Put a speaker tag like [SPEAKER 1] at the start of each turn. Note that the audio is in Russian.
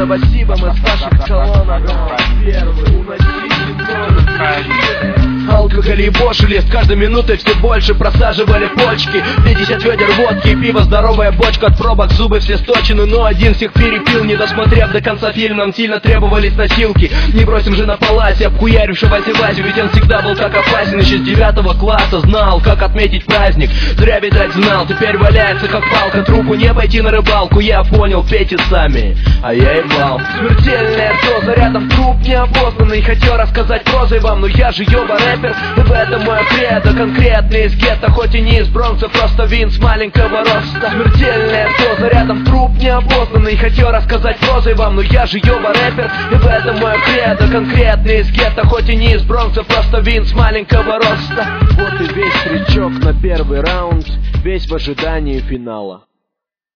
[SPEAKER 1] спасибо, мы с ваших колонок. Первый, уносите алкоголь и бошелест, каждой минутой все больше просаживали почки. 50 ведер водки, пиво, здоровая бочка от пробок, зубы все сточены, но один всех перепил, не досмотрев до конца фильм. Нам сильно требовались носилки, не бросим же на паласе обхуярившегося Васю, ведь он всегда был так опасен. Еще с 9 класса знал, как отметить праздник, зря, видать, знал, теперь валяется как палка. Трупу не пойти на рыбалку, я понял, пейте сами, а я ебал. Смертельная доза, рядом труп неопознанный. Хотел рассказать прозой вам, но я же ёба рэпер, и в этом мой кредо. Конкретно из гетто, хоть и не из Бронкса, просто Винс маленького роста. Смертельная доза, рядом труп неопознанный. Хотел рассказать прозой вам, но я же ёба рэпер, и в этом мой кредо. Конкретно из гетто, хоть и не из Бронкса, просто Винс маленького роста. Вот и весь крючок на первый раунд, весь в ожидании финала.